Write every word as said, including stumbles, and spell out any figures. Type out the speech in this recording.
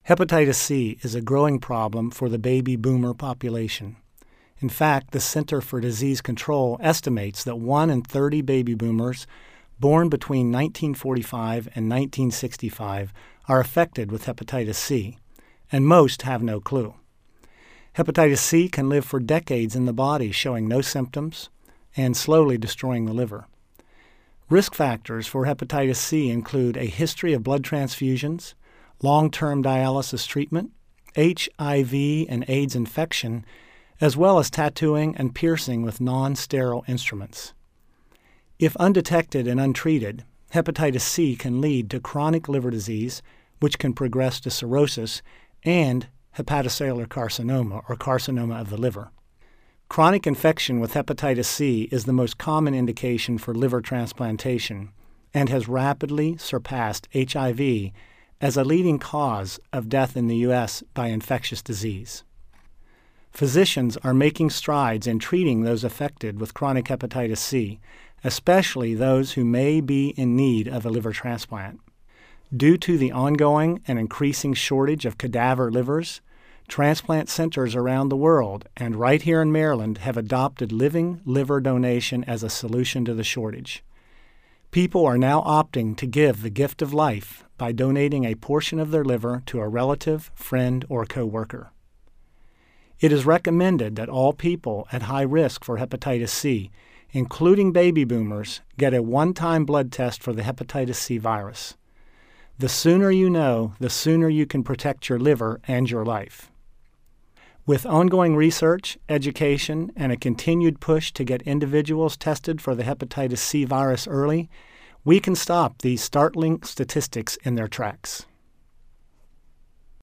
Hepatitis C is a growing problem for the baby boomer population. In fact, the Center for Disease Control estimates that one in thirty baby boomers born between nineteen forty-five and nineteen sixty-five are affected with hepatitis C, and most have no clue. Hepatitis C can live for decades in the body, showing no symptoms and slowly destroying the liver. Risk factors for hepatitis C include a history of blood transfusions, long-term dialysis treatment, H I V and AIDS infection, as well as tattooing and piercing with non-sterile instruments. If undetected and untreated, hepatitis C can lead to chronic liver disease, which can progress to cirrhosis, and hepatocellular carcinoma, or carcinoma of the liver. Chronic infection with hepatitis C is the most common indication for liver transplantation and has rapidly surpassed H I V as a leading cause of death in the U S by infectious disease. Physicians are making strides in treating those affected with chronic hepatitis C, especially those who may be in need of a liver transplant. Due to the ongoing and increasing shortage of cadaver livers, transplant centers around the world and right here in Maryland have adopted living liver donation as a solution to the shortage. People are now opting to give the gift of life by donating a portion of their liver to a relative, friend, or coworker. It is recommended that all people at high risk for hepatitis C, including baby boomers, get a one-time blood test for the hepatitis C virus. The sooner you know, the sooner you can protect your liver and your life. With ongoing research, education, and a continued push to get individuals tested for the hepatitis C virus early, we can stop these startling statistics in their tracks.